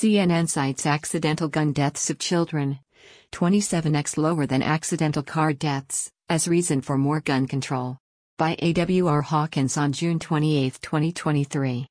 CNN cites accidental gun deaths of children, 27x lower than accidental car deaths, as reason for more gun control. By A.W.R. Hawkins on June 28, 2023.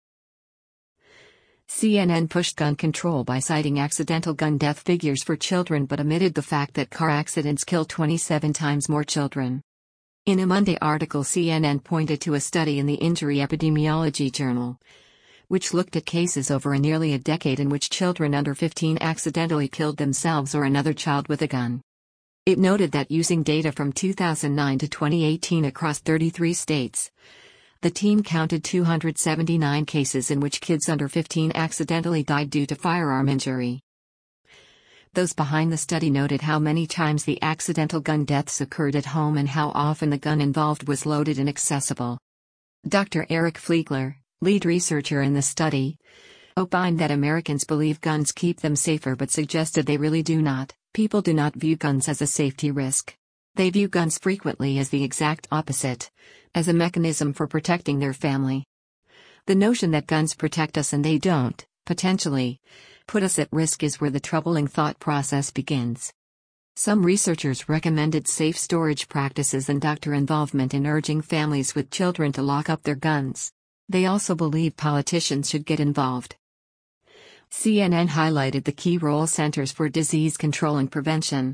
CNN pushed gun control by citing accidental gun death figures for children but omitted the fact that car accidents kill 27 times more children. In a Monday article, CNN pointed to a study in the Injury Epidemiology Journal, which looked at cases over nearly a decade in which children under 15 accidentally killed themselves or another child with a gun. It noted that using data from 2009 to 2018 across 33 states, the team counted 279 cases in which kids under 15 accidentally died due to firearm injury. Those behind the study noted how many times the accidental gun deaths occurred at home and how often the gun involved was loaded and accessible. Dr. Eric Fliegler, lead researcher in the study, opined that Americans believe guns keep them safer but suggested they really do not. People do not view guns as a safety risk. They view guns frequently as the exact opposite, as a mechanism for protecting their family. The notion that guns protect us and they don't, potentially, put us at risk is where the troubling thought process begins. Some researchers recommended safe storage practices and doctor involvement in urging families with children to lock up their guns. They also believe politicians should get involved. CNN highlighted the key role Centers for Disease Control and Prevention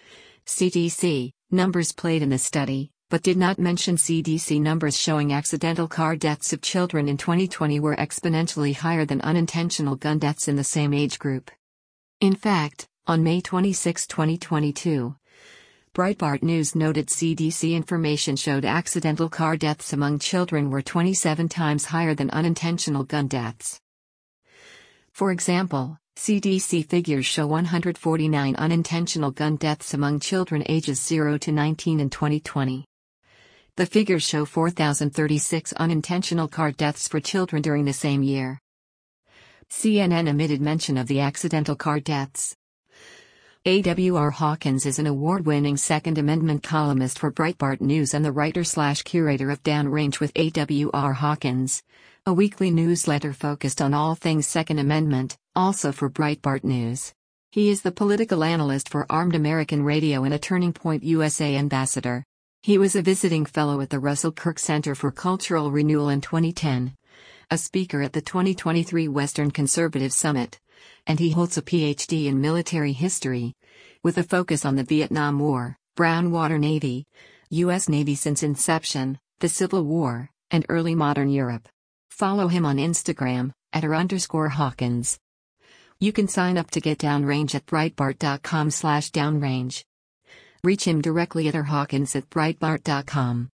(CDC) numbers played in the study, but did not mention CDC numbers showing accidental car deaths of children in 2020 were exponentially higher than unintentional gun deaths in the same age group. In fact, on May 26, 2022, Breitbart News noted CDC information showed accidental car deaths among children were 27 times higher than unintentional gun deaths. For example, CDC figures show 149 unintentional gun deaths among children ages 0 to 19 in 2020. The figures show 4,036 unintentional car deaths for children during the same year. CNN omitted mention of the accidental car deaths. A.W.R. Hawkins is an award-winning Second Amendment columnist for Breitbart News and the writer/curator of Downrange with A.W.R. Hawkins, a weekly newsletter focused on all things Second Amendment, also for Breitbart News. He is the political analyst for Armed American Radio and a Turning Point USA ambassador. He was a visiting fellow at the Russell Kirk Center for Cultural Renewal in 2010, a speaker at the 2023 Western Conservative Summit, and he holds a PhD in military history, with a focus on the Vietnam War, Brownwater Navy, U.S. Navy since inception, the Civil War, and early modern Europe. Follow him on Instagram, @r_Hawkins. You can sign up to get Downrange at Breitbart.com/downrange. Reach him directly at rhawkins@breitbart.com.